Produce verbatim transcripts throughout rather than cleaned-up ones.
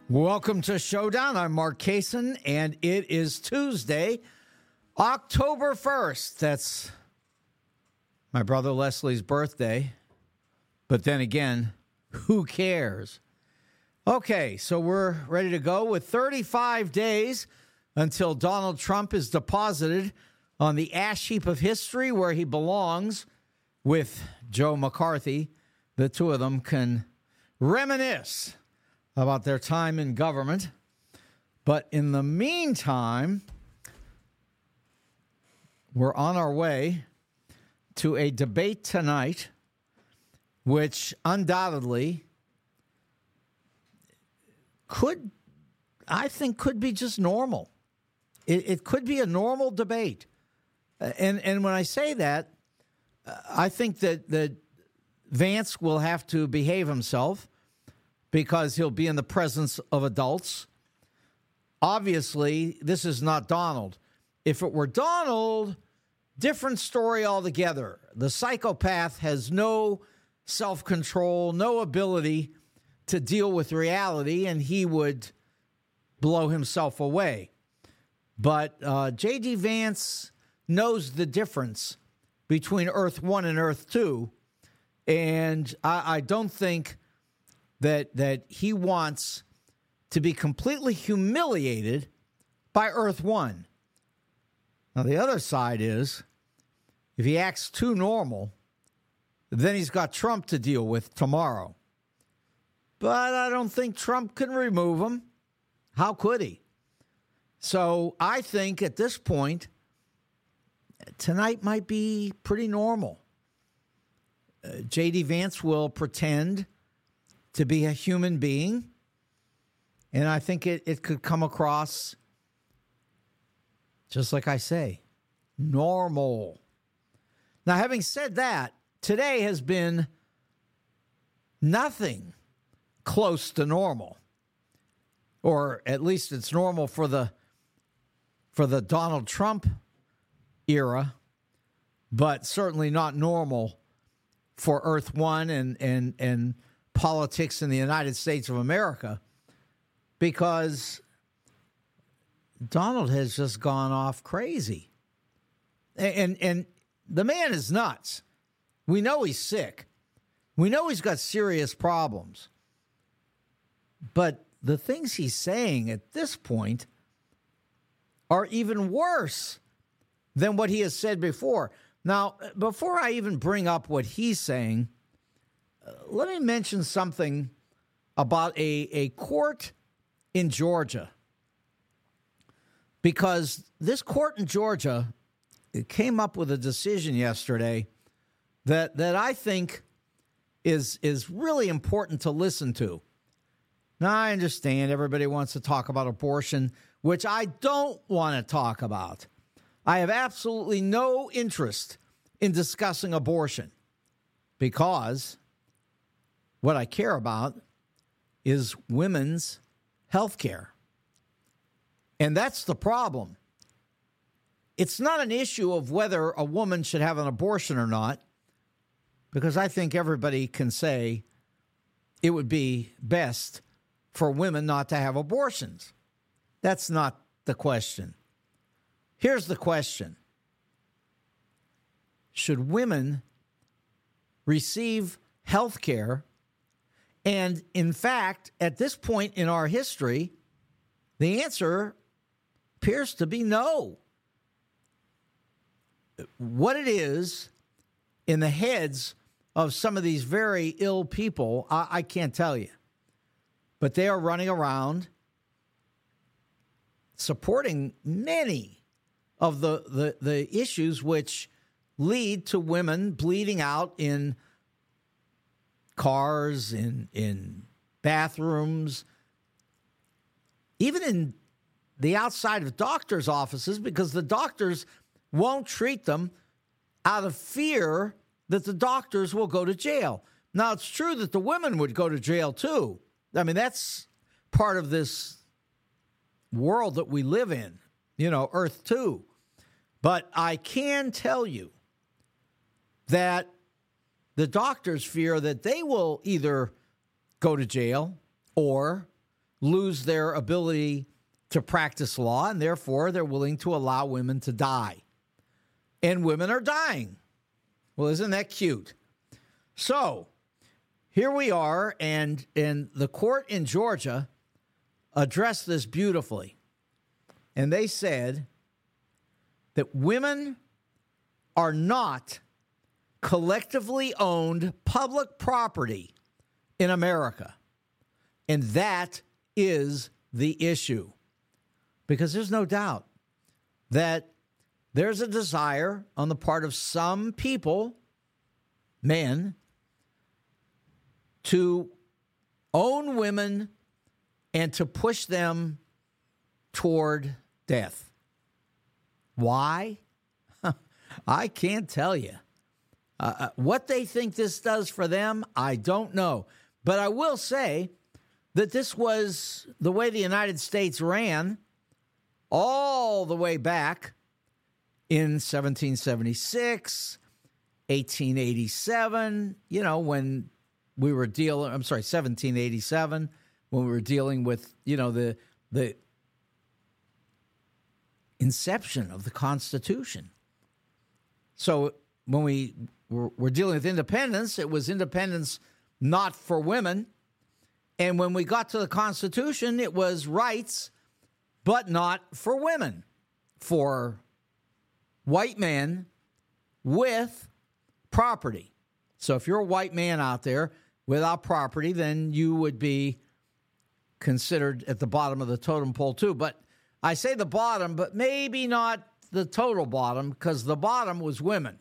Welcome to Showdown. I'm Mark Kaysen, and it is Tuesday, October first. That's my brother Leslie's birthday. But then again, who cares? Okay, so we're ready to go with thirty-five days until Donald Trump is deposited on the ash heap of history where he belongs with Joe McCarthy. The two of them can reminisce about their time in government. But in the meantime, we're on our way to a debate tonight, which undoubtedly could, I think, could be just normal. It, it could be a normal debate. And and when I say that, I think that, that Vance will have to behave himself because he'll be in the presence of adults. Obviously, this is not Donald. If it were Donald, different story altogether. The psychopath has no self-control, no ability to deal with reality, and he would blow himself away. But uh, J D. Vance knows the difference between Earth One and Earth Two, and I, I don't think that that he wants to be completely humiliated by Earth One. Now, the other side is, if he acts too normal, then he's got Trump to deal with tomorrow. But I don't think Trump can remove him. How could he? So I think at this point, tonight might be pretty normal. Uh, J D. Vance will pretend to be a human being, and I think it, it could come across, just like I say, normal. Now, having said that, today has been nothing close to normal, or at least it's normal for the for the Donald Trump era, but certainly not normal for Earth One and and and politics in the United States of America, because Donald has just gone off crazy. And, and the man is nuts. We know he's sick. We know he's got serious problems. But the things he's saying at this point are even worse than what he has said before. Now, before I even bring up what he's saying, let me mention something about a, a court in Georgia. Because this court in Georgia, it came up with a decision yesterday that, that I think is, is really important to listen to. Now, I understand everybody wants to talk about abortion, which I don't want to talk about. I have absolutely no interest in discussing abortion because what I care about is women's health care. And that's the problem. It's not an issue of whether a woman should have an abortion or not, because I think everybody can say it would be best for women not to have abortions. That's not the question. Here's the question. Should women receive health care? And in fact, at this point in our history, the answer appears to be no. What it is in the heads of some of these very ill people, I, I can't tell you. But they are running around supporting many of the, the, the issues which lead to women bleeding out in cars, in in bathrooms, even in the outside of doctors' offices, because the doctors won't treat them out of fear that the doctors will go to jail. Now, it's true that the women would go to jail, too. I mean, that's part of this world that we live in, you know, Earth two. But I can tell you that the doctors fear that they will either go to jail or lose their ability to practice law, and therefore they're willing to allow women to die. And women are dying. Well, isn't that cute? So here we are, and, and the court in Georgia addressed this beautifully. And they said that women are not collectively owned public property in America. And that is the issue. Because there's no doubt that there's a desire on the part of some people, men, to own women and to push them toward death. Why? I can't tell you. Uh, what they think this does for them, I don't know. But I will say that this was the way the United States ran all the way back in seventeen seventy-six, eighteen eighty-seven, you know, when we were dealing, I'm sorry, seventeen eighty-seven, when we were dealing with, you know, the the inception of the Constitution. So when we were, were dealing with independence, it was independence not for women. And when we got to the Constitution, it was rights, but not for women, for white men with property. So if you're a white man out there without property, then you would be considered at the bottom of the totem pole too. But I say the bottom, but maybe not the total bottom, because the bottom was women.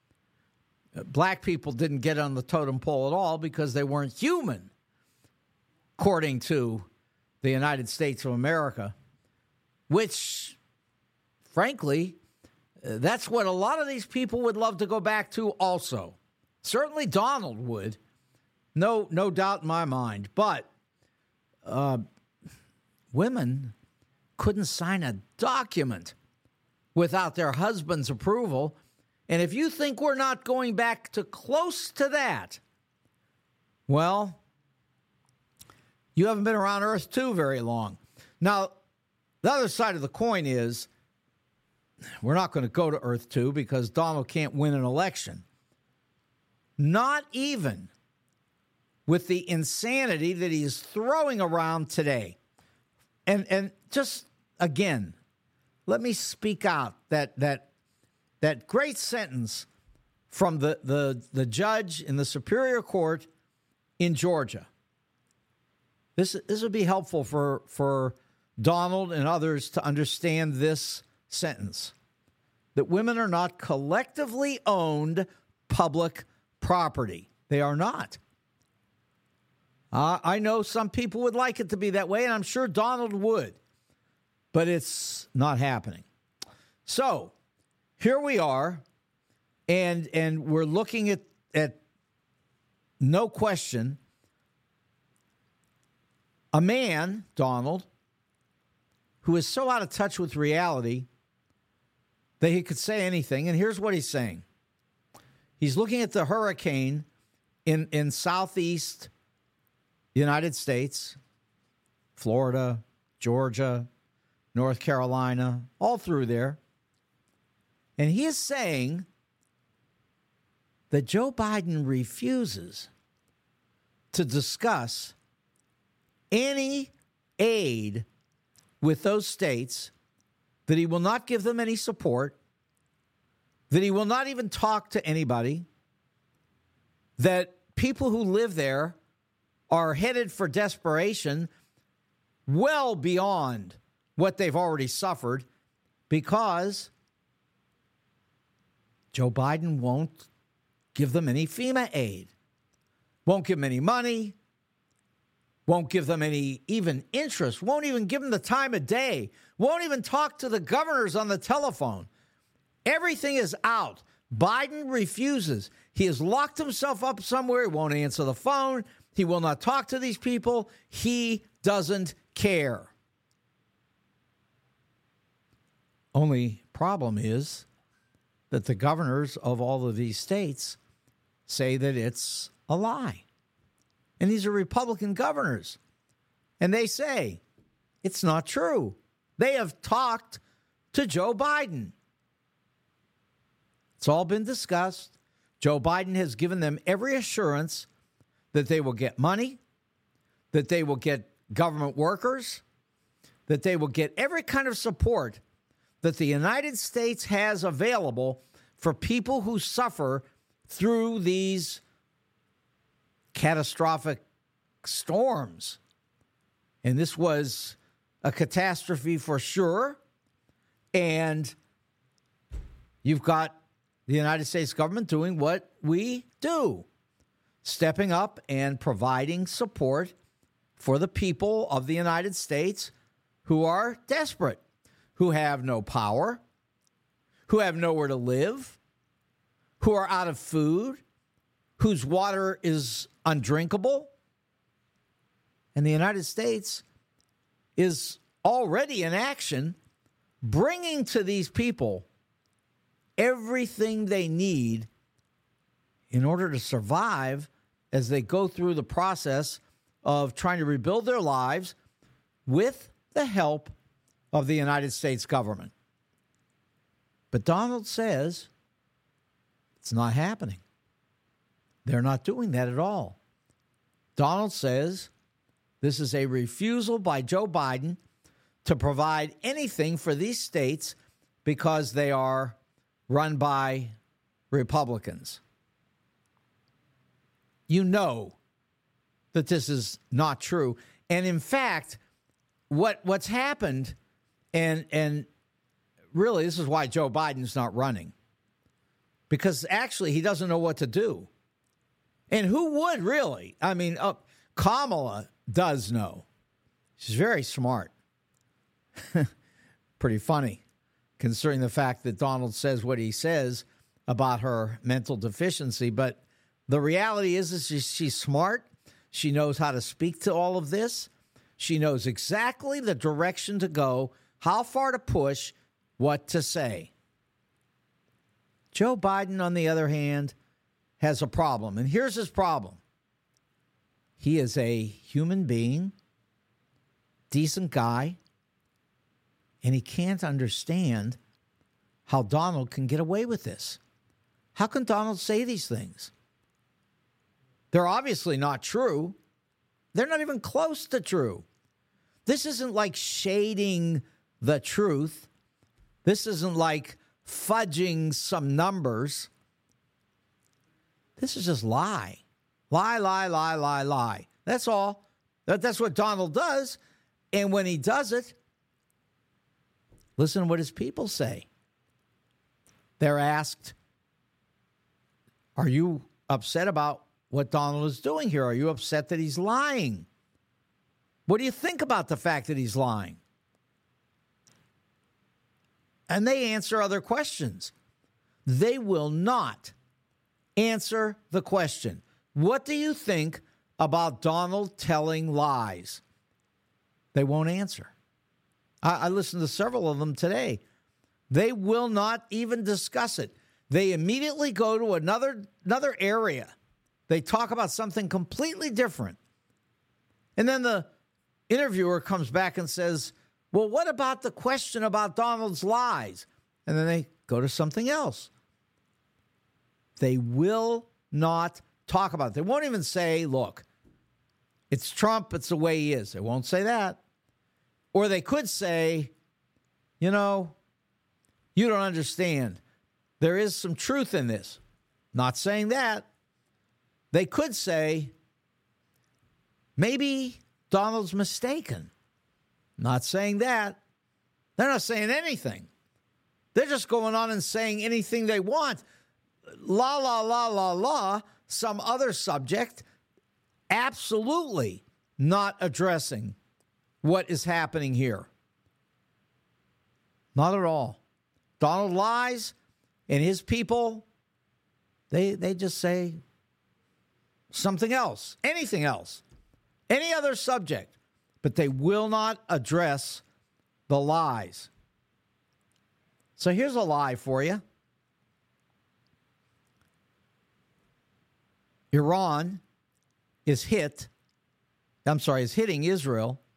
Black people didn't get on the totem pole at all because they weren't human, according to the United States of America, which, frankly, that's what a lot of these people would love to go back to also. Certainly Donald would. No, no doubt in my mind. But uh, women couldn't sign a document without their husband's approval. And if you think we're not going back to close to that, well, you haven't been around Earth two very long. Now, the other side of the coin is we're not going to go to Earth two because Donald can't win an election. Not even with the insanity that he is throwing around today. And and just, again, let me speak out that that that great sentence from the, the, the judge in the Superior Court in Georgia. This, this would be helpful for, for Donald and others to understand this sentence, that women are not collectively owned public property. They are not. Uh, I know some people would like it to be that way, and I'm sure Donald would, but it's not happening. So here we are, and and we're looking at, at no question, a man, Donald, who is so out of touch with reality that he could say anything. And here's what he's saying. He's looking at the hurricane in, in southeast United States, Florida, Georgia, North Carolina, all through there. And he is saying that Joe Biden refuses to discuss any aid with those states, that he will not give them any support, that he will not even talk to anybody, that people who live there are headed for desperation well beyond what they've already suffered because Joe Biden won't give them any FEMA aid, won't give them any money, won't give them any even interest, won't even give them the time of day, won't even talk to the governors on the telephone. Everything is out. Biden refuses. He has locked himself up somewhere. He won't answer the phone. He will not talk to these people. He doesn't care. Only problem is that the governors of all of these states say that it's a lie. And these are Republican governors. And they say it's not true. They have talked to Joe Biden. It's all been discussed. Joe Biden has given them every assurance that they will get money, that they will get government workers, that they will get every kind of support that the United States has available for people who suffer through these catastrophic storms. And this was a catastrophe for sure. And you've got the United States government doing what we do, stepping up and providing support for the people of the United States who are desperate, who have no power, who have nowhere to live, who are out of food, whose water is undrinkable. And the United States is already in action, bringing to these people everything they need in order to survive as they go through the process of trying to rebuild their lives with the help of the United States government. But Donald says it's not happening. They're not doing that at all. Donald says this is a refusal by Joe Biden to provide anything for these states because they are run by Republicans. You know that this is not true. And in fact, what what's happened, and and really this is why Joe Biden's not running, because actually he doesn't know what to do. And who would really? I mean, uh, Kamala does know. She's very smart. Pretty funny, considering the fact that Donald says what he says about her mental deficiency. But the reality is, is she, she's smart. She knows how to speak to all of this. She knows exactly the direction to go, how far to push, what to say. Joe Biden, on the other hand, has a problem. And here's his problem. He is a human being, decent guy, and he can't understand how Donald can get away with this. How can Donald say these things? They're obviously not true. They're not even close to true. This isn't like shading the truth. This isn't like fudging some numbers. This is just lie. Lie, lie, lie, lie, lie. That's all. That, that's what Donald does. And when he does it, listen to what his people say. They're asked, are you upset about what Donald is doing here? Are you upset that he's lying? What do you think about the fact that he's lying? And they answer other questions. They will not answer the question, what do you think about Donald telling lies? They won't answer. I, I listened to several of them today. They will not even discuss it. They immediately go to another, another area. They talk about something completely different. And then the interviewer comes back and says, well, what about the question about Donald's lies? And then they go to something else. They will not talk about it. They won't even say, look, it's Trump, it's the way he is. They won't say that. Or they could say, you know, you don't understand. There is some truth in this. Not saying that. They could say, maybe Donald's mistaken. Not saying that. They're not saying anything. They're just going on and saying anything they want. La, la, la, la, la, some other subject, absolutely not addressing what is happening here. Not at all. Donald lies, and his people, they they just say something else, anything else, any other subject, but they will not address the lies. So here's a lie for you. Iran is hit, I'm sorry, is hitting Israel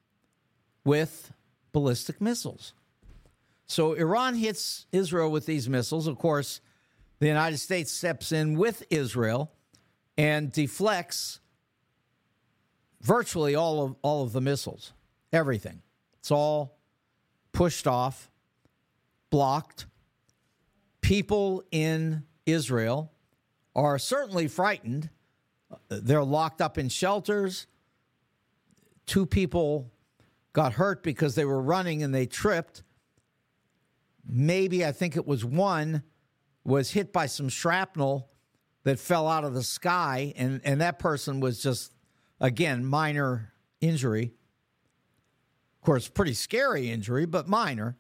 with ballistic missiles. So Iran hits Israel with these missiles. Of course, the United States steps in with Israel and deflects virtually all of all of the missiles, everything. It's all pushed off, blocked. People in Israel are certainly frightened. They're locked up in shelters. Two people got hurt because they were running and they tripped. Maybe, I think it was one, was hit by some shrapnel that fell out of the sky, and, and that person was just, again, minor injury. Of course, pretty scary injury, but minor.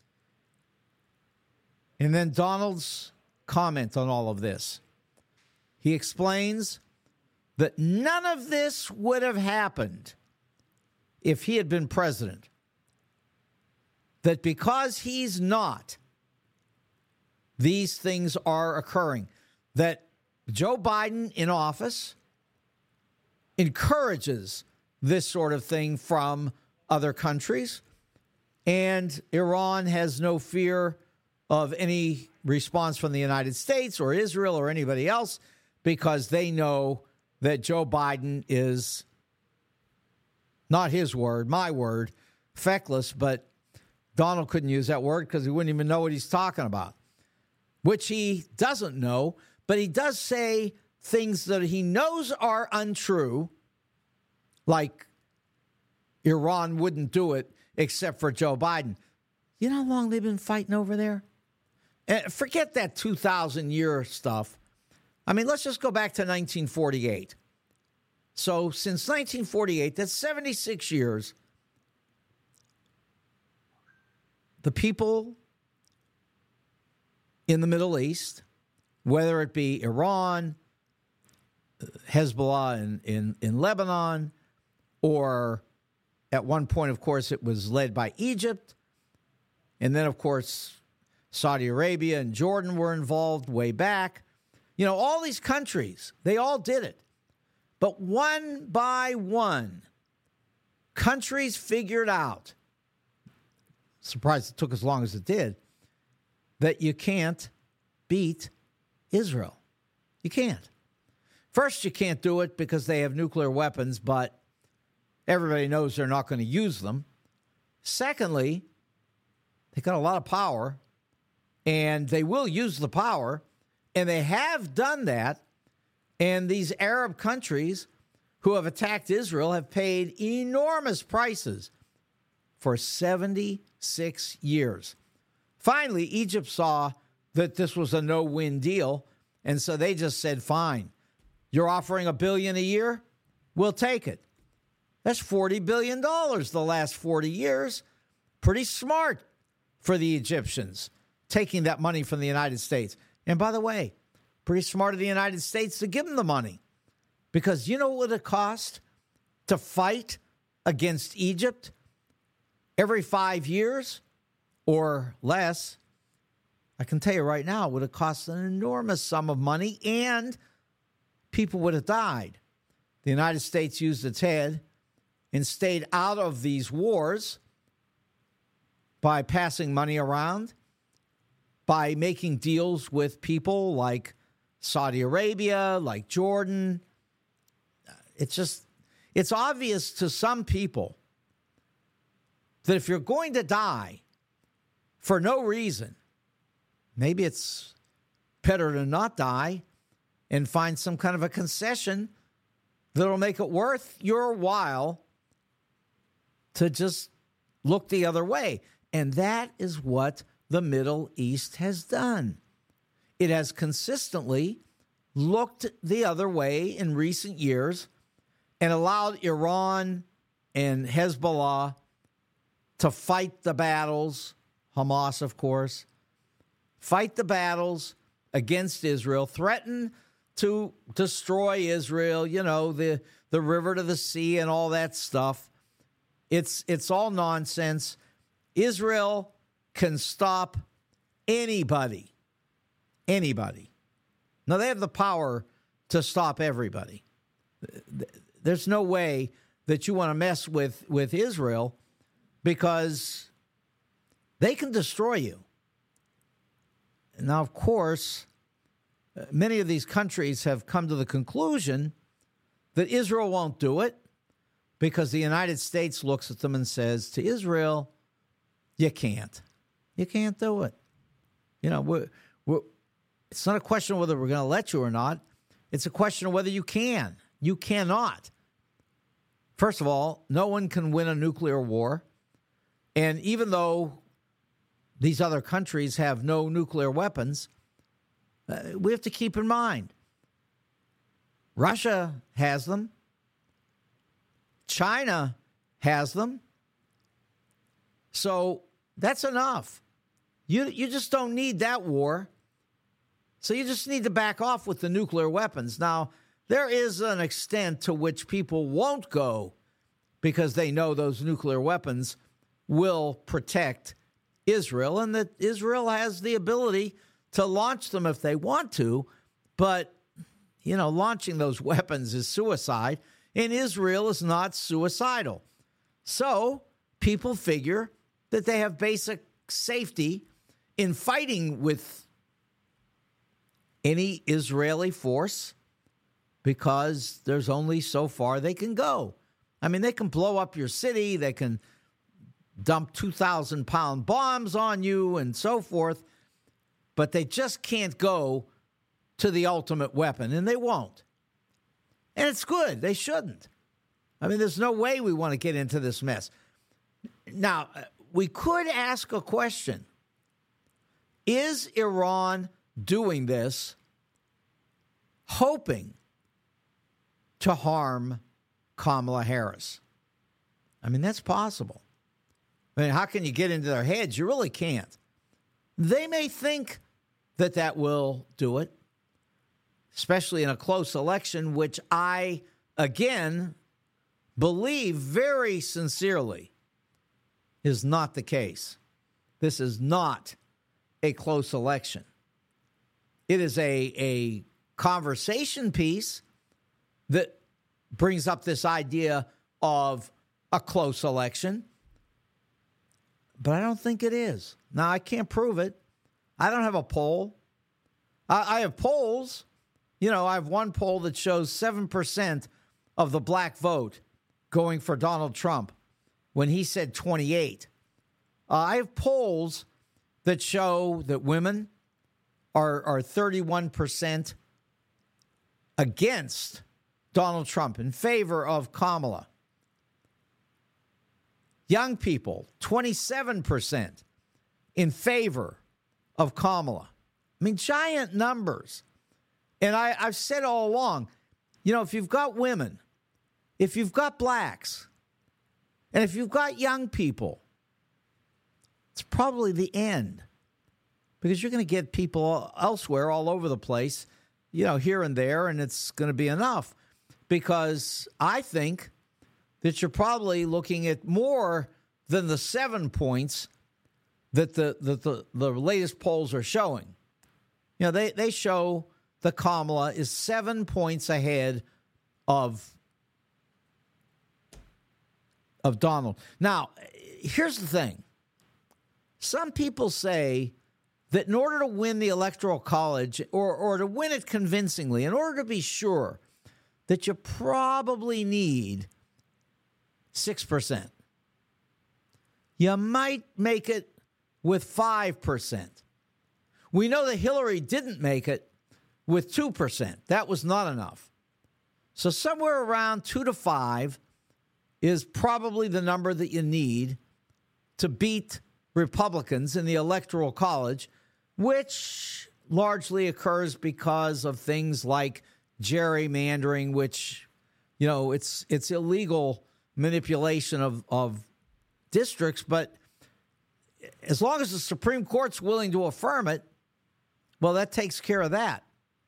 And then Donald's comment on all of this. He explains that none of this would have happened if he had been president. That because he's not, these things are occurring. That Joe Biden in office encourages this sort of thing from other countries, and Iran has no fear of any response from the United States or Israel or anybody else because they know that Joe Biden is, not his word, my word, feckless, but Donald couldn't use that word because he wouldn't even know what he's talking about, which he doesn't know, but he does say things that he knows are untrue, like Iran wouldn't do it except for Joe Biden. You know how long they've been fighting over there? And forget that two thousand year stuff. I mean, let's just go back to nineteen forty-eight. So since nineteen forty-eight, that's seventy-six years, the people in the Middle East, whether it be Iran, Hezbollah in, in, in Lebanon, or at one point, of course, it was led by Egypt. And then, of course, Saudi Arabia and Jordan were involved way back. You know, all these countries, they all did it. But one by one, countries figured out, surprised it took as long as it did, that you can't beat Israel. You can't. First, you can't do it because they have nuclear weapons, but everybody knows they're not going to use them. Secondly, they got a lot of power, and they will use the power, and they have done that. And these Arab countries who have attacked Israel have paid enormous prices for seventy-six years. Finally, Egypt saw that this was a no-win deal, and so they just said, fine, you're offering a billion a year? We'll take it. That's forty billion dollars the last forty years. Pretty smart for the Egyptians, taking that money from the United States. And by the way, pretty smart of the United States to give them the money. Because you know what it cost to fight against Egypt every five years or less? I can tell you right now, it would have cost an enormous sum of money and people would have died. The United States used its head and stayed out of these wars by passing money around, by making deals with people like Saudi Arabia, like Jordan. It's just, it's obvious to some people that if you're going to die for no reason, maybe it's better to not die and find some kind of a concession that'll make it worth your while to just look the other way. And that is what the Middle East has done. It has consistently looked the other way in recent years and allowed Iran and Hezbollah to fight the battles, Hamas, of course, fight the battles against Israel, threaten to destroy Israel, you know, the, the river to the sea and all that stuff. It's, it's all nonsense. Israel can stop anybody, anybody. Now, they have the power to stop everybody. There's no way that you want to mess with, with Israel because they can destroy you. Now, of course, many of these countries have come to the conclusion that Israel won't do it because the United States looks at them and says to Israel, you can't. You can't do it. You know, we're, we're, it's not a question of whether we're going to let you or not. It's a question of whether you can. You cannot. First of all, no one can win a nuclear war. And even though these other countries have no nuclear weapons, uh, we have to keep in mind, Russia has them. China has them. So that's enough. You, you just don't need that war. So you just need to back off with the nuclear weapons. Now, there is an extent to which people won't go because they know those nuclear weapons will protect Israel and that Israel has the ability to launch them if they want to. But, you know, launching those weapons is suicide, and Israel is not suicidal. So people figure that they have basic safety in fighting with any Israeli force because there's only so far they can go. I mean, they can blow up your city, they can dump two thousand pound bombs on you and so forth, but they just can't go to the ultimate weapon, and they won't. And it's good. They shouldn't. I mean, there's no way we want to get into this mess. Now, we could ask a question. Is Iran doing this hoping to harm Kamala Harris? I mean, that's possible. I mean, how can you get into their heads? You really can't. They may think that that will do it, especially in a close election, which I, again, believe very sincerely is not the case. This is not a close election. It is a, a conversation piece that brings up this idea of a close election, but I don't think it is. Now, I can't prove it. I don't have a poll. I, I have polls. You know, I have one poll that shows seven percent of the black vote going for Donald Trump when he said twenty-eight. Uh, I have polls that show that women are, are thirty-one percent against Donald Trump, in favor of Kamala. Young people, twenty-seven percent in favor of Kamala. I mean, giant numbers. And I, I've said all along, you know, if you've got women, if you've got blacks, and if you've got young people, it's probably the end. Because you're going to get people elsewhere all over the place, you know, here and there, and it's going to be enough. Because I think that you're probably looking at more than the seven points that the, the, the, the latest polls are showing. You know, they, they show that Kamala is seven points ahead of, of Donald. Now, here's the thing. Some people say that in order to win the Electoral College, or, or to win it convincingly, in order to be sure that you probably need six percent. You might make it with five percent. We know that Hillary didn't make it with two percent. That was not enough. So somewhere around two to five is probably the number that you need to beat Republicans in the Electoral College, which largely occurs because of things like gerrymandering, which, you know, it's it's illegal manipulation of, of districts, but as long as the Supreme Court's willing to affirm it, well, that takes care of that.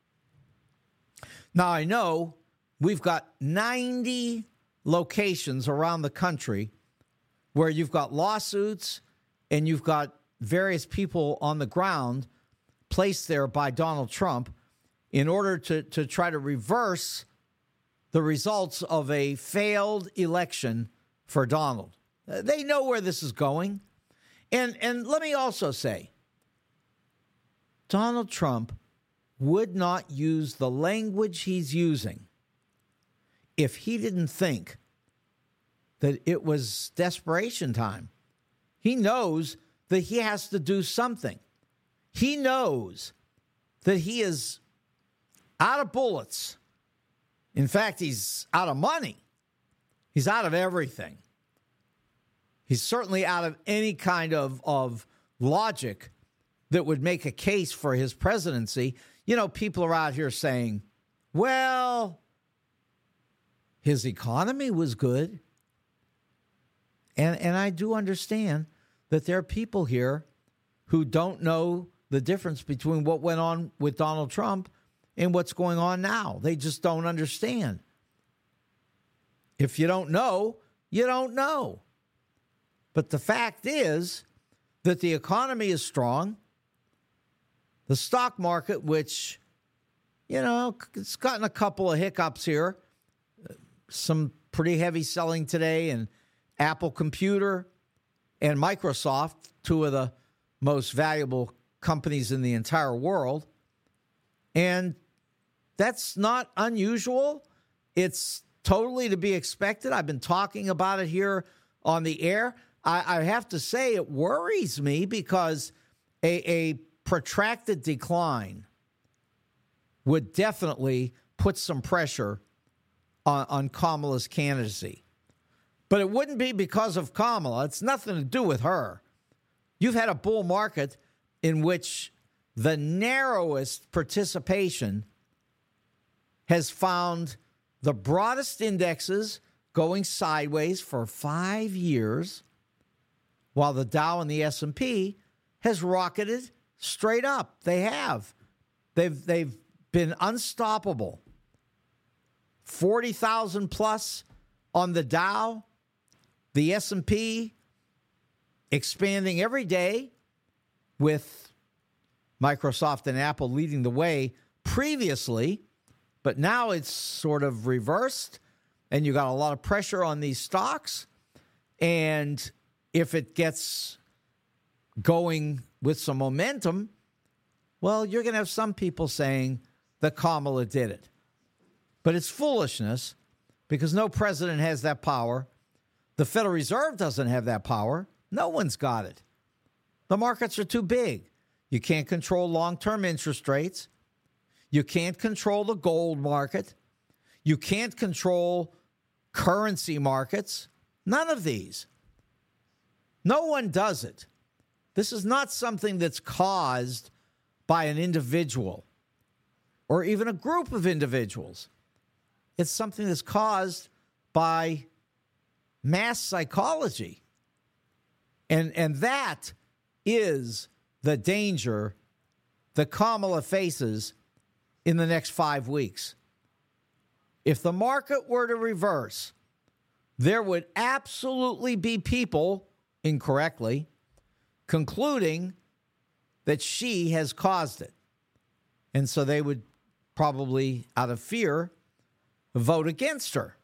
Now, I know we've got ninety locations around the country where you've got lawsuits and you've got various people on the ground placed there by Donald Trump in order to, to try to reverse the results of a failed election for Donald. Uh, they know where this is going. And, and let me also say, Donald Trump would not use the language he's using if he didn't think that it was desperation time. He knows that he has to do something. He knows that he is out of bullets. In fact, he's out of money. He's out of everything. He's certainly out of any kind of, of logic that would make a case for his presidency. You know, people are out here saying, well, his economy was good. And, and I do understand that there are people here who don't know the difference between what went on with Donald Trump and what's going on now. They just don't understand. If you don't know, you don't know. But the fact is that the economy is strong. The stock market, which, you know, it's gotten a couple of hiccups here. Some pretty heavy selling today, and Apple Computer and Microsoft, two of the most valuable companies in the entire world. And that's not unusual. It's totally to be expected. I've been talking about it here on the air. I, I have to say it worries me because a, a protracted decline would definitely put some pressure on, on Kamala's candidacy. But it wouldn't be because of Kamala. It's nothing to do with her. You've had a bull market in which the narrowest participation has found the broadest indexes going sideways for five years, while the Dow and the S and P has rocketed straight up. They have. They've, they've been unstoppable. forty thousand plus on the Dow, the S and P expanding every day, with Microsoft and Apple leading the way previously, but now it's sort of reversed, and you got a lot of pressure on these stocks. And if it gets going with some momentum, well, you're going to have some people saying that Kamala did it. But it's foolishness, because no president has that power. The Federal Reserve doesn't have that power. No one's got it. The markets are too big. You can't control long-term interest rates. You can't control the gold market. You can't control currency markets. None of these. No one does it. This is not something that's caused by an individual or even a group of individuals. It's something that's caused by mass psychology. And, and that is the danger that Kamala faces in the next five weeks. If the market were to reverse, there would absolutely be people, incorrectly, concluding that she has caused it. And so they would probably, out of fear, vote against her.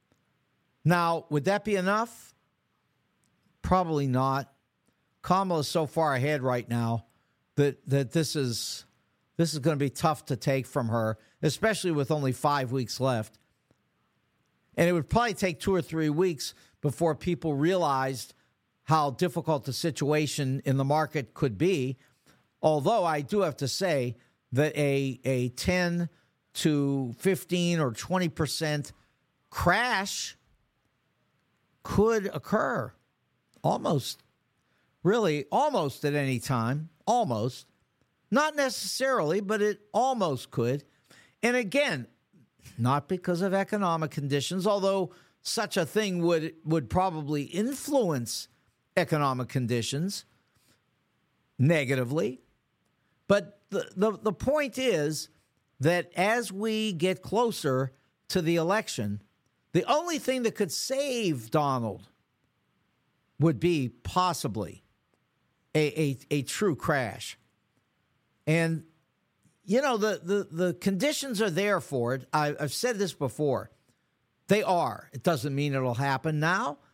Now, would that be enough? Probably not. Kamala's so far ahead right now that that this is this is going to be tough to take from her, especially with only five weeks left. And it would probably take two or three weeks before people realized how difficult the situation in the market could be. Although I do have to say that a a ten to fifteen or twenty percent crash could occur almost, really almost at any time, almost. Not necessarily, but it almost could. And again, not because of economic conditions, although such a thing would, would probably influence economic conditions negatively. But the, the, the point is that as we get closer to the election, the only thing that could save Donald would be possibly a, a, a true crash. And, you know, the, the, the conditions are there for it. I, I've said this before. They are. It doesn't mean it'll happen now,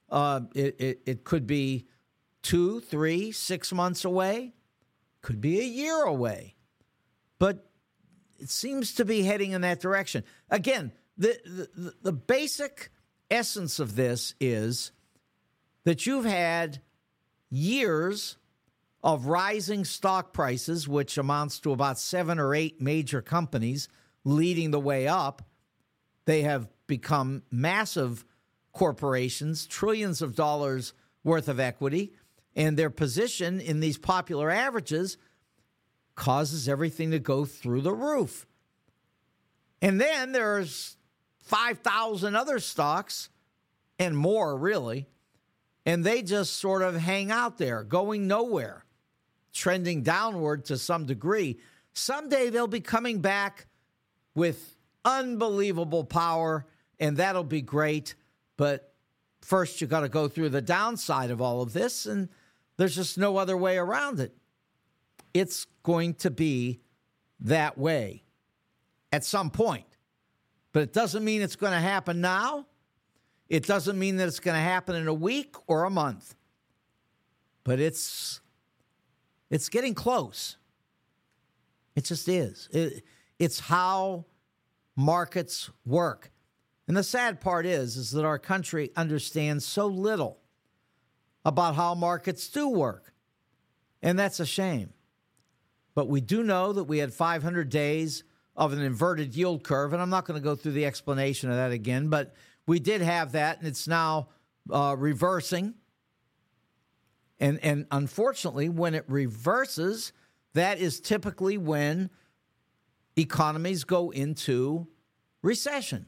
Uh, it, it, it could be two, three, six months away. Could be a year away. But it seems to be heading in that direction. Again, the, the, the basic essence of this is that you've had years of rising stock prices, which amounts to about seven or eight major companies leading the way up. They have become massive corporations, trillions of dollars worth of equity, and their position in these popular averages causes everything to go through the roof. And then there's five thousand other stocks and more, really, and they just sort of hang out there, going nowhere, trending downward to some degree. Someday they'll be coming back with unbelievable power, and that'll be great. But first, you got to go through the downside of all of this, and there's just no other way around it. It's going to be that way at some point. But it doesn't mean it's going to happen now. It doesn't mean that it's going to happen in a week or a month. But it's it's getting close. It just is. It, it's how markets work. And the sad part is, is that our country understands so little about how markets do work. And that's a shame. But we do know that we had five hundred days of an inverted yield curve, and I'm not going to go through the explanation of that again, but we did have that, and it's now uh, reversing. And, and unfortunately, when it reverses, that is typically when economies go into recession.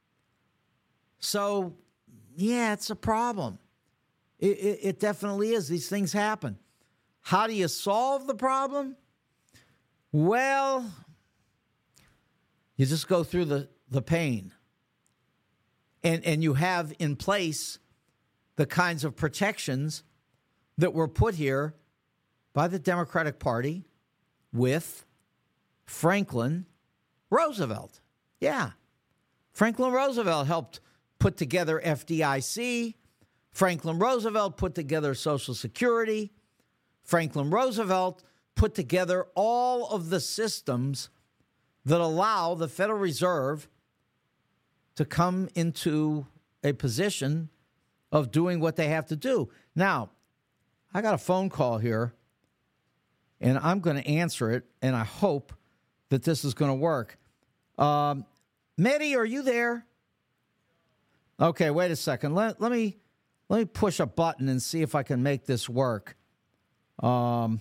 So, yeah, it's a problem. It, it, it definitely is. These things happen. How do you solve the problem? Well, you just go through the, the pain. And, and you have in place the kinds of protections that were put here by the Democratic Party with Franklin Roosevelt. Yeah. Franklin Roosevelt helped put together F D I C. Franklin Roosevelt put together Social Security. Franklin Roosevelt put together all of the systems that allow the Federal Reserve to come into a position of doing what they have to do. Now, I got a phone call here, and I'm going to answer it, and I hope that this is going to work. Um, Mehdi, are you there? Okay, wait a second. Let, let me let me push a button and see if I can make this work. Um,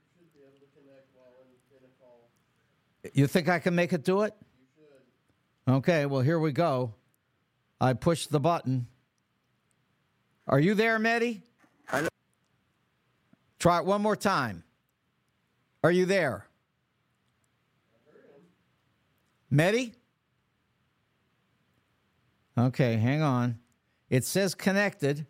you think I can make it do it? Okay, well, here we go. I pushed the button. Are you there, Mehdi? I know. Try it one more time. Are you there? Mehdi? Okay, hang on. It says connected.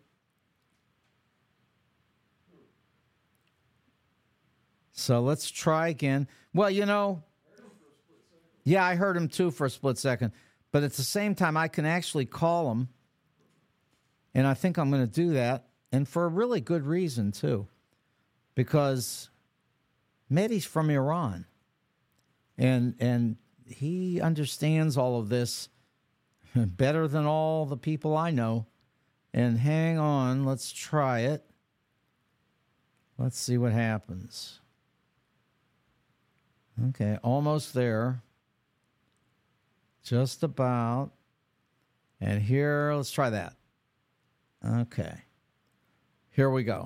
So let's try again. Well, you know, yeah, I heard him too for a split second. But at the same time, I can actually call him. And I think I'm going to do that. And for a really good reason, too. Because Mehdi's from Iran. And and he understands all of this better than all the people I know. And hang on, let's try it. Let's see what happens. Okay, almost there. Just about. And here, let's try that. Okay. Here we go.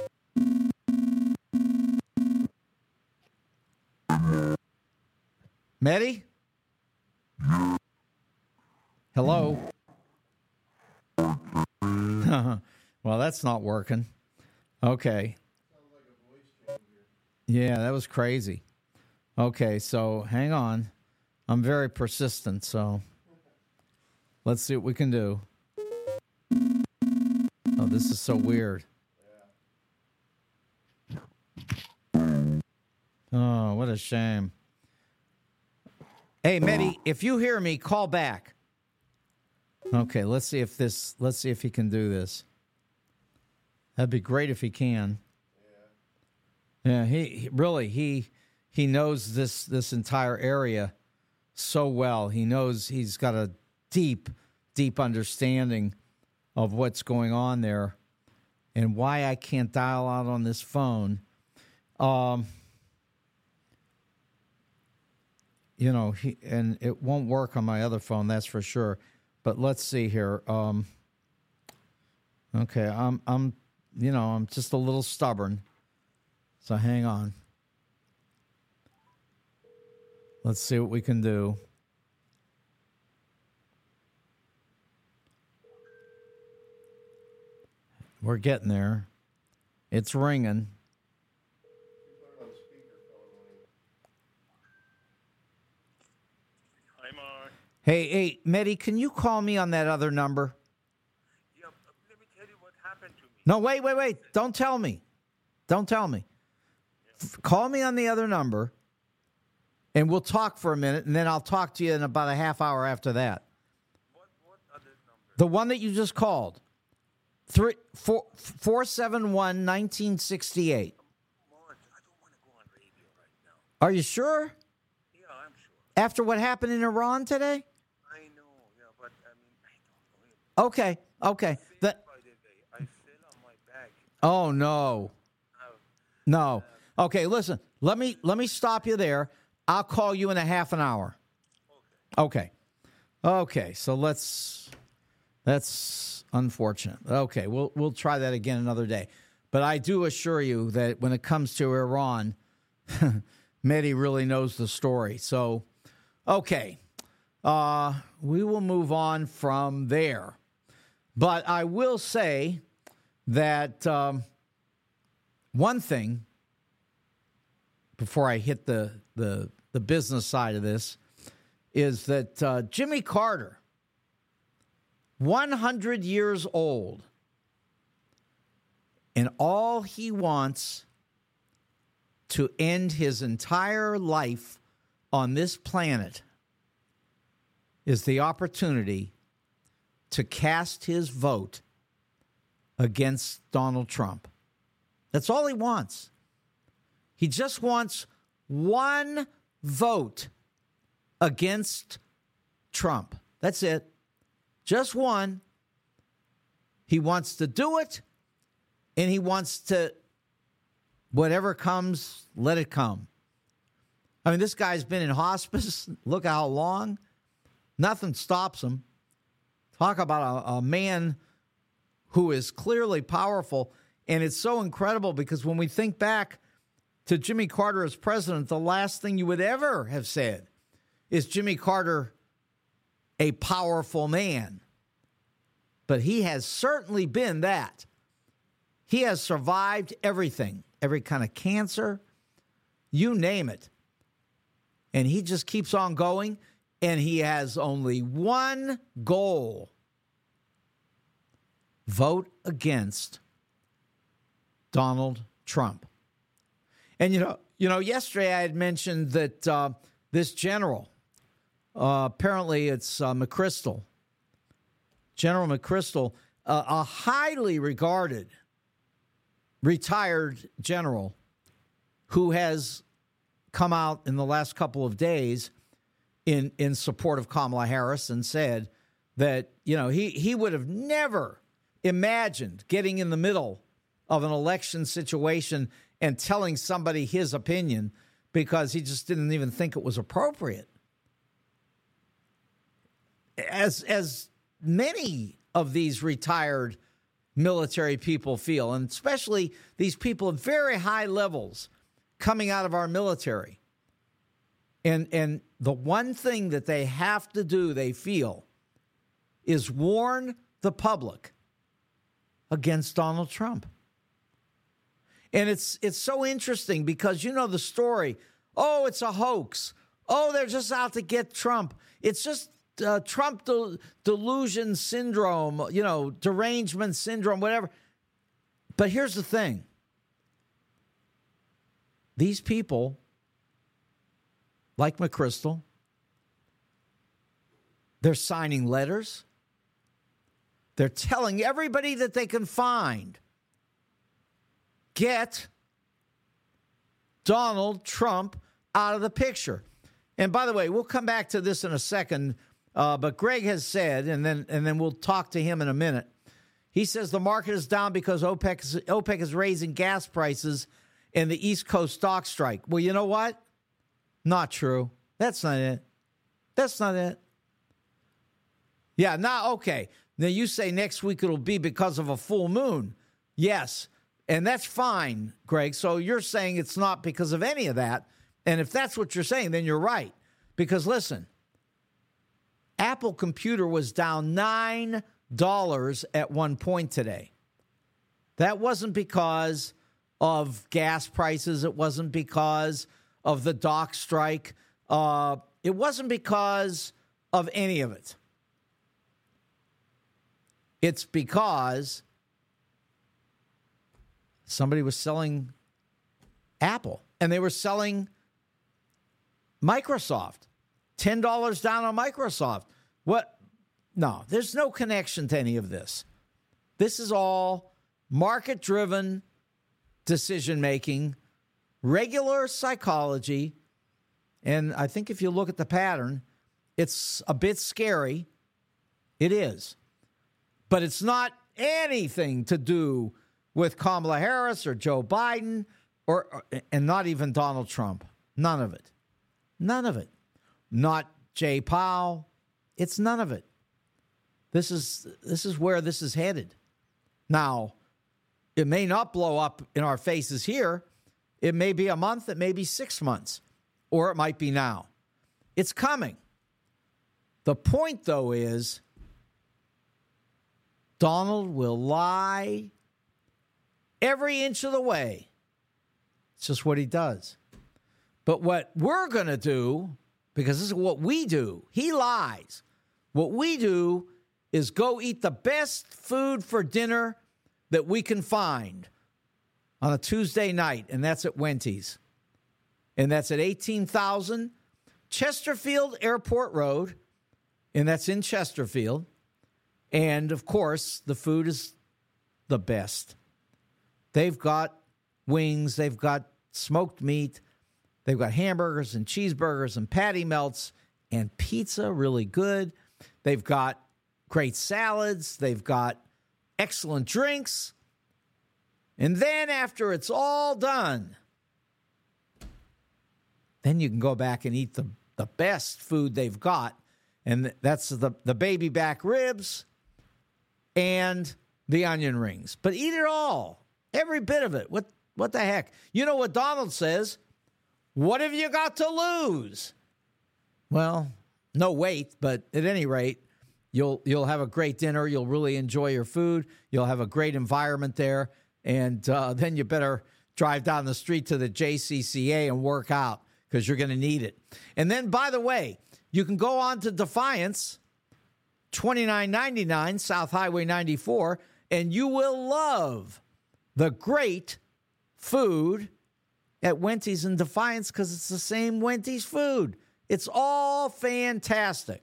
Mehdi? Hello? Well, that's not working. Okay. Yeah, that was crazy. Okay, so hang on. I'm very persistent, so let's see what we can do. Oh, this is so weird. Oh, what a shame. Hey, Mehdi, if you hear me, call back. Okay, let's see if this, let's see if he can do this. That'd be great if he can. Yeah, yeah he, he really he he knows this this entire area so well. He knows he's got a deep, deep understanding of what's going on there and why I can't dial out on this phone. Um, you know, he, and it won't work on my other phone, that's for sure. But let's see here. Um, okay, I'm I'm you know, I'm just a little stubborn. So hang on. Let's see what we can do. We're getting there. It's ringing. Hi, Mark. Hey, hey, Mehdi, can you call me on that other number? Yeah, let me tell you what happened to me. No, wait, wait, wait. Don't tell me. Don't tell me. F- call me on the other number, and we'll talk for a minute, and then I'll talk to you in about a half hour after that. What, what other number? The one that you just called. Three, four, four seven one, nineteen sixty-eight. Mark, I don't want to go on radio right now. Are you sure? Yeah, I'm sure. After what happened in Iran today? I know, yeah, but I mean, I don't know. Okay, okay. I The, fell, by the way. I fell on my back. oh no. Uh, No. Okay, listen. Let me let me stop you there. I'll call you in a half an hour. Okay. Okay, so let's that's unfortunate. Okay, we'll we'll try that again another day. But I do assure you that when it comes to Iran, Mehdi really knows the story. So, okay. Uh, we will move on from there. But I will say that um, one thing before I hit the, the the business side of this is that uh, Jimmy Carter, one hundred years old, and all he wants to end his entire life on this planet is the opportunity to cast his vote against Donald Trump. That's all he wants. He just wants one vote against Trump. That's it. Just one. He wants to do it, and he wants to, whatever comes, let it come. I mean, this guy's been in hospice. Look how long. Nothing stops him. Talk about a, a man who is clearly powerful, and it's so incredible because when we think back to Jimmy Carter as president, the last thing you would ever have said is Jimmy Carter a powerful man. But he has certainly been that. He has survived everything, every kind of cancer, you name it. And he just keeps on going, and he has only one goal: vote against Donald Trump. And, you know, you know, yesterday I had mentioned that uh, this general, uh, apparently it's uh, McChrystal, General McChrystal, uh, a highly regarded retired general who has come out in the last couple of days in, in support of Kamala Harris and said that, you know, he, he would have never imagined getting in the middle of an election situation and telling somebody his opinion because he just didn't even think it was appropriate. As as many of these retired military people feel, and especially these people at very high levels coming out of our military. And and the one thing that they have to do, they feel, is warn the public against Donald Trump. And it's it's so interesting because you know the story. Oh, it's a hoax. Oh, they're just out to get Trump. It's just uh, Trump del- delusion syndrome, you know, derangement syndrome, whatever. But here's the thing. These people, like McChrystal, they're signing letters. They're telling everybody that they can find get Donald Trump out of the picture. And by the way, we'll come back to this in a second, uh, but Greg has said, and then and then we'll talk to him in a minute. He says the market is down because OPEC is, OPEC is raising gas prices and the East Coast dock strike. Well, you know what? Not true. That's not it. That's not it. Yeah, now, okay. Now, you say next week it'll be because of a full moon. Yes, and that's fine, Greg. So you're saying it's not because of any of that. And if that's what you're saying, then you're right. Because, listen, Apple Computer was down nine dollars at one point today. That wasn't because of gas prices. It wasn't because of the dock strike. Uh, it wasn't because of any of it. It's because somebody was selling Apple, and they were selling Microsoft. ten dollars down on Microsoft. What? No, there's no connection to any of this. This is all market-driven decision-making, regular psychology, and I think if you look at the pattern, it's a bit scary. It is. But it's not anything to do with Kamala Harris or Joe Biden or and not even Donald Trump. None of it. None of it. Not Jay Powell. It's none of it. This is this is where this is headed. Now, it may not blow up in our faces here. It may be a month, it may be six months, or it might be now. It's coming. The point, though, is Donald will lie every inch of the way. It's just what he does. But what we're going to do, because this is what we do, he lies. What we do is go eat the best food for dinner that we can find on a Tuesday night, and that's at Wendy's. And that's at eighteen thousand Chesterfield Airport Road, and that's in Chesterfield. And, of course, the food is the best. They've got wings. They've got smoked meat. They've got hamburgers and cheeseburgers and patty melts and pizza, really good. They've got great salads. They've got excellent drinks. And then after it's all done, then you can go back and eat the, the best food they've got. And that's the, the baby back ribs and the onion rings. But eat it all. Every bit of it. What what the heck? You know what Donald says? What have you got to lose? Well, no weight, but at any rate, you'll you'll have a great dinner. You'll really enjoy your food. You'll have a great environment there. And uh, then you better drive down the street to the J C C A and work out because you're going to need it. And then, by the way, you can go on to Defiance, twenty-nine ninety-nine South Highway ninety-four, and you will love the great food at Wendy's in Defiance because it's the same Wendy's food. It's all fantastic.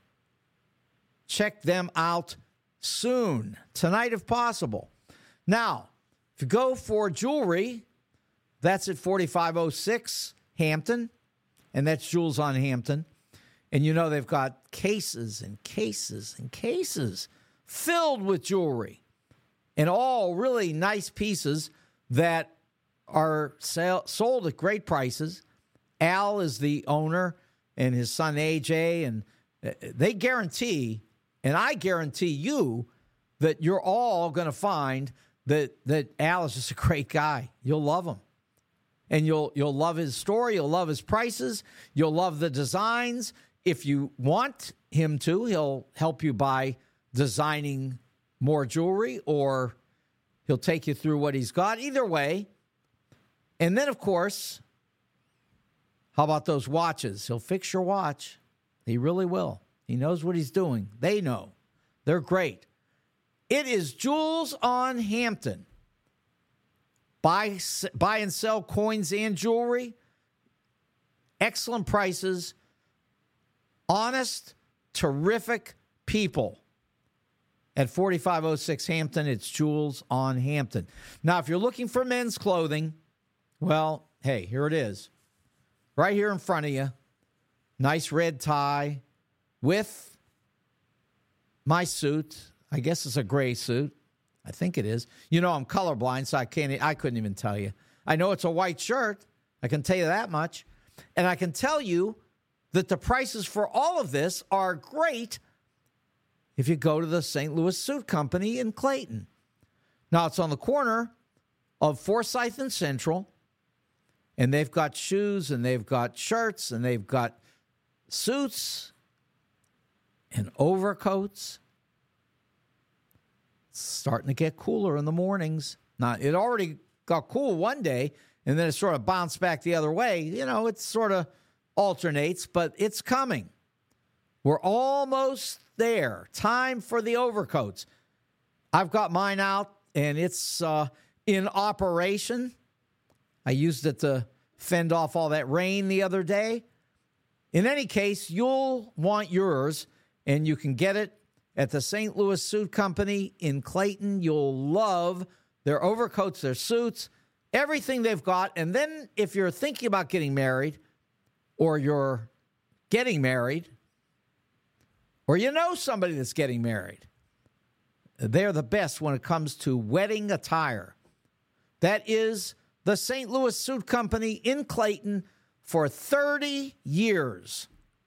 Check them out soon, tonight if possible. Now, if you go for jewelry, that's at forty-five oh six Hampton, and that's Jewels on Hampton. And you know they've got cases and cases and cases filled with jewelry and all really nice pieces that are sale, sold at great prices. Al is the owner and his son A J, and they guarantee, and I guarantee you, that you're all going to find that that Al is just a great guy. You'll love him. And you'll you'll love his story. You'll love his prices. You'll love the designs. If you want him to, he'll help you by designing more jewelry, or he'll take you through what he's got. Either way. And then, of course, how about those watches? He'll fix your watch. He really will. He knows what he's doing. They know. They're great. It is Jewels on Hampton. Buy, buy and sell coins and jewelry. Excellent prices. Honest, terrific people. at forty-five oh six Hampton. It's Jules on Hampton. Now, if you're looking for men's clothing, well, hey, here it is. Right here in front of you. Nice red tie with my suit. I guess it's a gray suit. I think it is. You know, I'm colorblind, so I can't, I couldn't even tell you. I know it's a white shirt. I can tell you that much. And I can tell you that the prices for all of this are great if you go to the Saint Louis Suit Company in Clayton. Now, it's on the corner of Forsyth and Central, and they've got shoes, and they've got shirts, and they've got suits and overcoats. It's starting to get cooler in the mornings. Now, it already got cool one day, and then it sort of bounced back the other way. You know, it sort of alternates, but it's coming. We're almost there. Time for the overcoats. I've got mine out, and it's uh, in operation. I used it to fend off all that rain the other day. In any case, you'll want yours, and you can get it at the Saint Louis Suit Company in Clayton. You'll love their overcoats, their suits, everything they've got. And then if you're thinking about getting married, or you're getting married, or you know somebody that's getting married, they're the best when it comes to wedding attire. That is the Saint Louis Suit Company in Clayton for thirty years.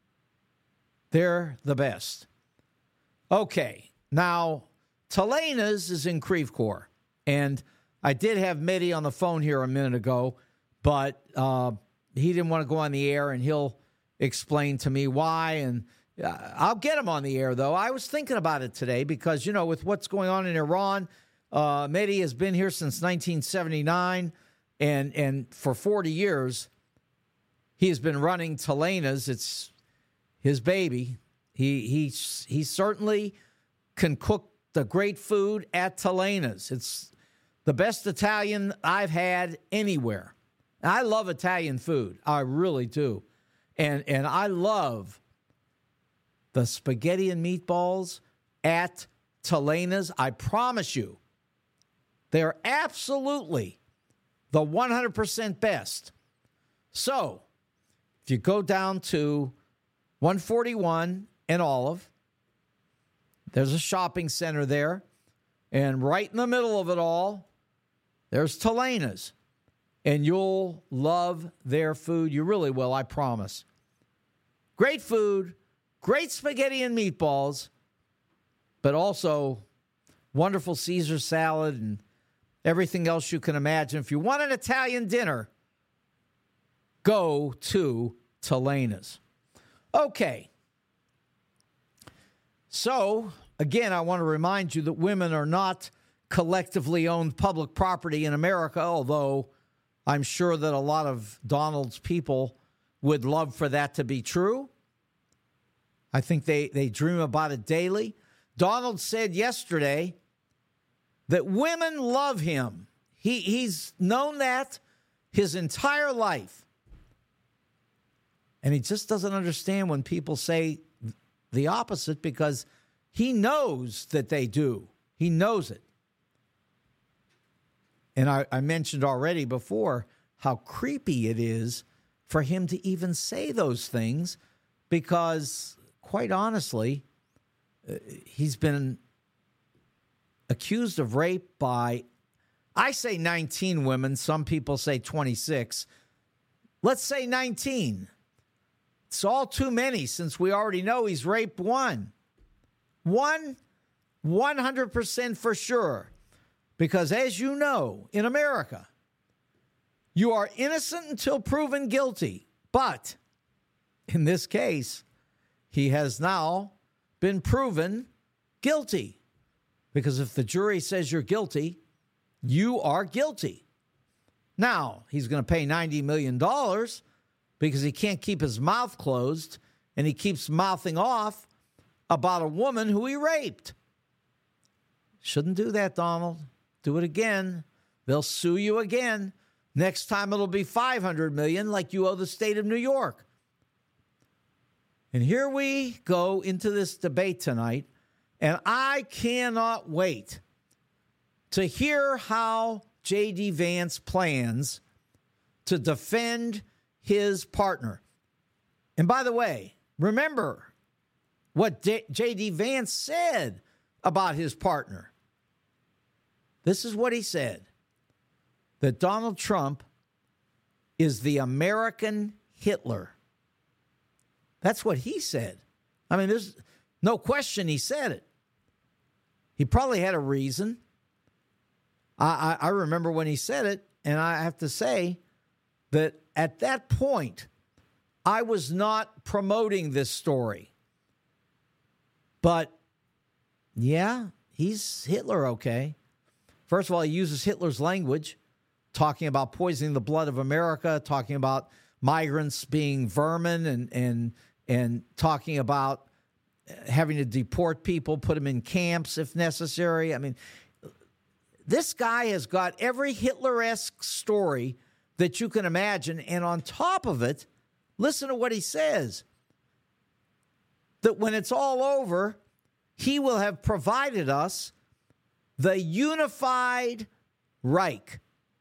They're the best. Okay, now, Telena's is in Creve Coeur, and I did have Mitty on the phone here a minute ago, but uh, he didn't want to go on the air, and he'll explain to me why, and uh, I'll get him on the air, though. I was thinking about it today because, you know, with what's going on in Iran, uh, Mitty has been here since nineteen seventy-nine, and, and for forty years, he has been running Telena's. It's his baby. He he he certainly can cook the great food at Telena's. It's the best Italian I've had anywhere. I love Italian food. I really do. And and I love the spaghetti and meatballs at Telena's. I promise you, they're absolutely the one hundred percent best. So, if you go down to one forty-one and Olive, there's a shopping center there, and right in the middle of it all, there's Telena's, and you'll love their food. You really will, I promise. Great food, great spaghetti and meatballs, but also wonderful Caesar salad and everything else you can imagine. If you want an Italian dinner, go to Telena's. Okay. So, again, I want to remind you that women are not collectively owned public property in America, although I'm sure that a lot of Donald's people would love for that to be true. I think they, they dream about it daily. Donald said yesterday that women love him. He, he's known that his entire life. And he just doesn't understand when people say the opposite, because he knows that they do. He knows it. And I, I mentioned already before how creepy it is for him to even say those things, because, quite honestly, uh, he's been accused of rape by, I say nineteen women. Some people say twenty-six. Let's say nineteen. It's all too many, since we already know he's raped one. One, one hundred percent for sure. Because as you know, in America, you are innocent until proven guilty. But in this case, he has now been proven guilty. Because if the jury says you're guilty, you are guilty. Now, he's going to pay ninety million dollars because he can't keep his mouth closed, and he keeps mouthing off about a woman who he raped. Shouldn't do that, Donald. Do it again. They'll sue you again. Next time it'll be five hundred million dollars like you owe the state of New York. And here we go into this debate tonight, And I cannot wait to hear how J D. Vance plans to defend his partner. And by the way, remember what J D. Vance said about his partner. This is what he said, that Donald Trump is the American Hitler. That's what he said. I mean, there's no question he said it. He probably had a reason. I, I, I remember when he said it, and I have to say that at that point, I was not promoting this story. But, yeah, he's Hitler, okay. First of all, he uses Hitler's language, talking about poisoning the blood of America, talking about migrants being vermin, and and and talking about having to deport people, put them in camps if necessary. I mean, this guy has got every Hitler-esque story that you can imagine. And on top of it, listen to what he says, that when it's all over, he will have provided us the unified Reich.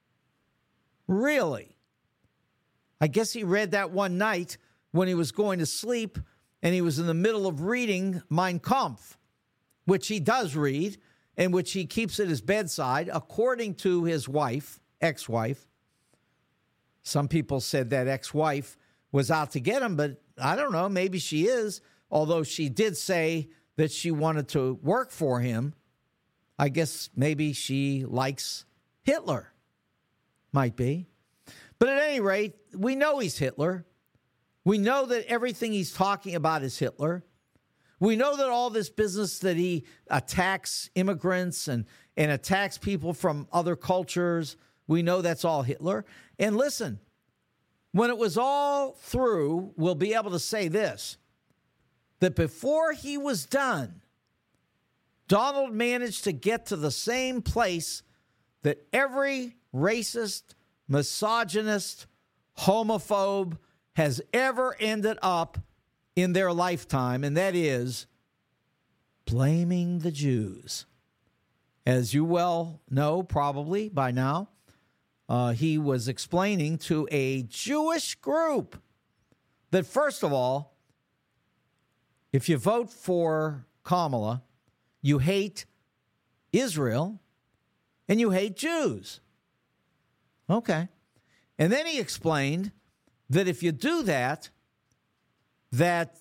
Really? I guess he read that one night when he was going to sleep and he was in the middle of reading Mein Kampf, which he does read and which he keeps at his bedside, according to his wife, ex-wife. Some people said that ex-wife was out to get him, but I don't know, maybe she is, although she did say that she wanted to work for him. I guess maybe she likes Hitler. Might be. But at any rate, we know he's Hitler. We know that everything he's talking about is Hitler. We know that all this business that he attacks immigrants and, and attacks people from other cultures, we know that's all Hitler. And listen, when it was all through, we'll be able to say this, that before he was done, Donald managed to get to the same place that every racist, misogynist, homophobe has ever ended up in their lifetime, and that is blaming the Jews. As you well know, probably by now, uh, he was explaining to a Jewish group that, first of all, if you vote for Kamala, you hate Israel and you hate Jews. Okay. And then he explained that if you do that, that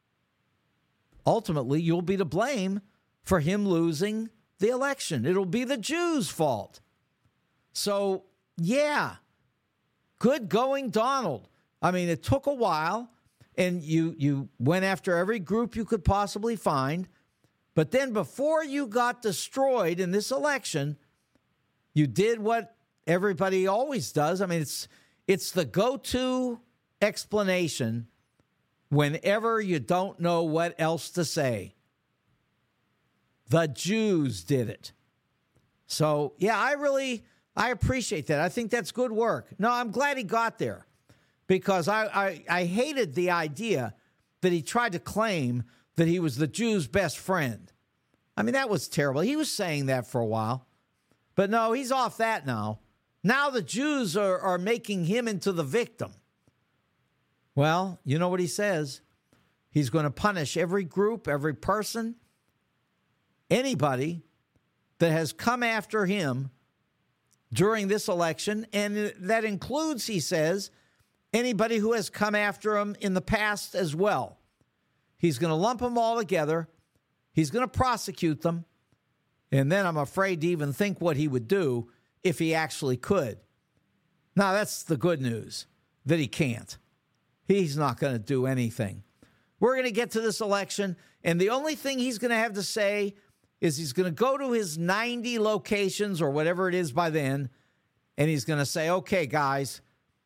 ultimately you'll be to blame for him losing the election. It'll be the Jews' fault. So, yeah, good going, Donald. I mean, it took a while, and you, you went after every group you could possibly find. But then before you got destroyed in this election, you did what everybody always does. I mean, it's it's the go-to explanation whenever you don't know what else to say. The Jews did it. So, yeah, I really, I appreciate that. I think that's good work. No, I'm glad he got there because I, I, I hated the idea that he tried to claim that he was the Jews' best friend. I mean, that was terrible. He was saying that for a while. But no, he's off that now. Now the Jews are, are making him into the victim. Well, you know what he says? He's going to punish every group, every person, anybody that has come after him during this election. And that includes, he says, anybody who has come after him in the past as well. He's going to lump them all together. He's going to prosecute them. And then I'm afraid to even think what he would do if he actually could. Now, that's the good news, that he can't. He's not going to do anything. We're going to get to this election, and the only thing he's going to have to say is he's going to go to his ninety locations or whatever it is by then, and he's going to say, okay, guys,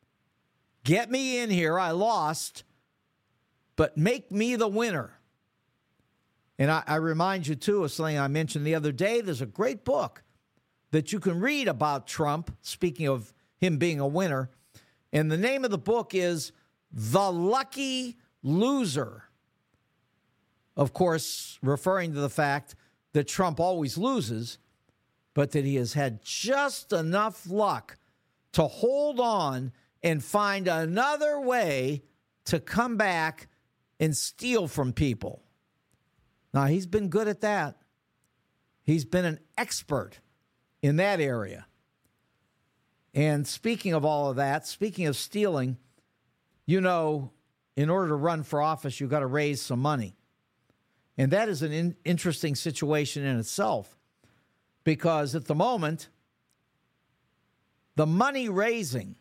get me in here. I lost, but make me the winner. And I, I remind you, too, of something I mentioned the other day. There's a great book that you can read about Trump, speaking of him being a winner. And the name of the book is The Lucky Loser. Of course, referring to the fact that Trump always loses, but that he has had just enough luck to hold on and find another way to come back and steal from people. Now, he's been good at that. He's been an expert in that area. And speaking of all of that, speaking of stealing, you know, in order to run for office, you've got to raise some money. And that is an in- interesting situation in itself, because at the moment, the money raising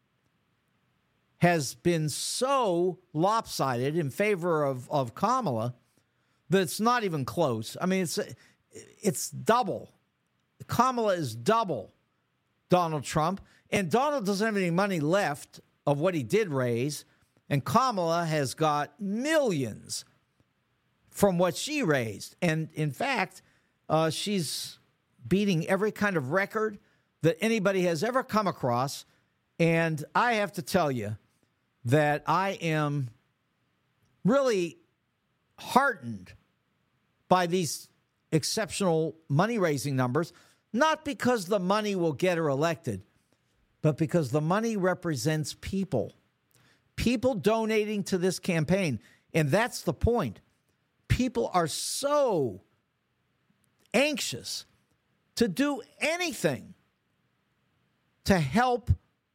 has been so lopsided in favor of, of Kamala that it's not even close. I mean, it's it's double. Kamala is double Donald Trump, and Donald doesn't have any money left of what he did raise, and Kamala has got millions from what she raised. And in fact, uh, she's beating every kind of record that anybody has ever come across. And I have to tell you that I am really heartened by these exceptional money-raising numbers, not because the money will get her elected, but because the money represents people. People donating to this campaign. And that's the point. People are so anxious to do anything to help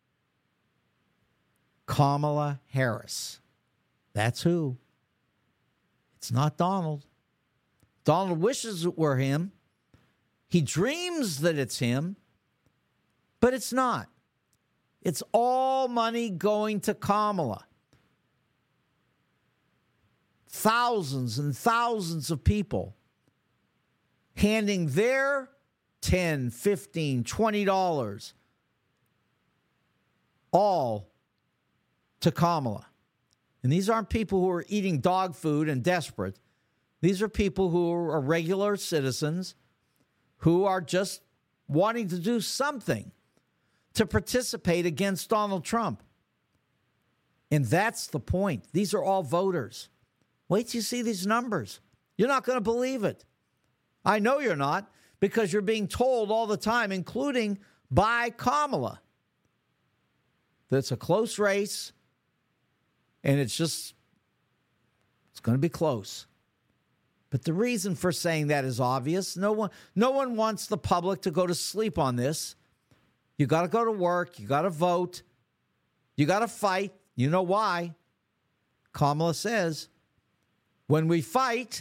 Kamala Harris. That's who. It's not Donald. Donald wishes it were him. He dreams that it's him, but it's not. It's all money going to Kamala. Thousands and thousands of people handing their ten dollars, fifteen dollars, twenty dollars all to Kamala. And these aren't people who are eating dog food and desperate. These are people who are regular citizens who are just wanting to do something to participate against Donald Trump. And that's the point. These are all voters. Wait till you see these numbers. You're not going to believe it. I know you're not, because you're being told all the time, including by Kamala, that it's a close race and it's just, it's going to be close. But the reason for saying that is obvious. No one, no one wants the public to go to sleep on this. You got to go to work. You got to vote. You got to fight. You know why? Kamala says, when we fight,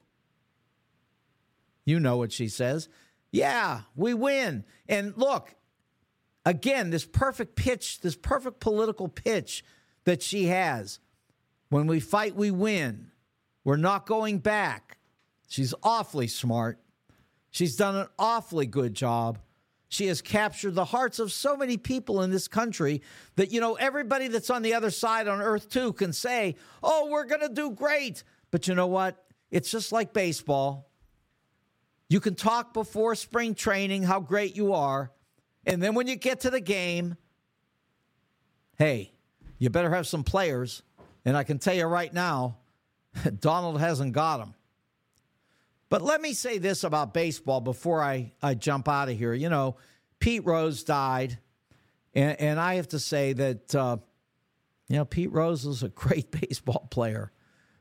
you know what she says. Yeah, we win. And look, again, this perfect pitch, this perfect political pitch that she has. When we fight, we win. We're not going back. She's awfully smart. She's done an awfully good job. She has captured the hearts of so many people in this country that, you know, everybody that's on the other side on earth, too, can say, oh, we're going to do great. But you know what? It's just like baseball. You can talk before spring training how great you are. And then when you get to the game, hey, you better have some players. And I can tell you right now, Donald hasn't got them. But let me say this about baseball before I, I jump out of here. You know, Pete Rose died. And, and I have to say that, uh, you know, Pete Rose was a great baseball player.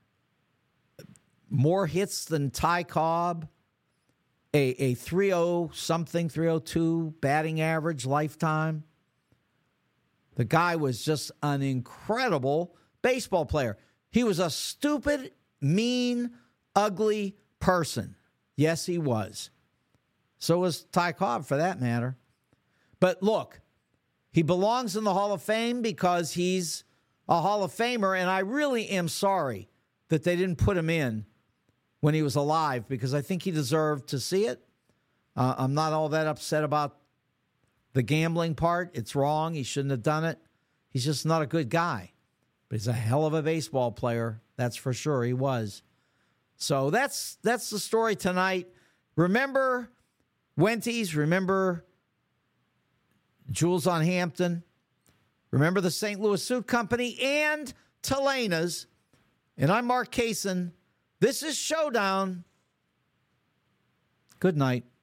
More hits than Ty Cobb. A, a three oh something, three oh two batting average lifetime. The guy was just an incredible baseball player. He was a stupid, mean, ugly person. Yes, he was. So was Ty Cobb, for that matter. But look, he belongs in the Hall of Fame because he's a Hall of Famer, and I really am sorry that they didn't put him in when he was alive, because I think he deserved to see it. Uh, I'm not all that upset about the gambling part. It's wrong. He shouldn't have done it. He's just not a good guy. But he's a hell of a baseball player. That's for sure. He was. So that's that's the story tonight. Remember Wenty's. Remember Jules on Hampton. Remember the Saint Louis Suit Company and Telena's. And I'm Mark Kaysen. This is Showdown. Good night.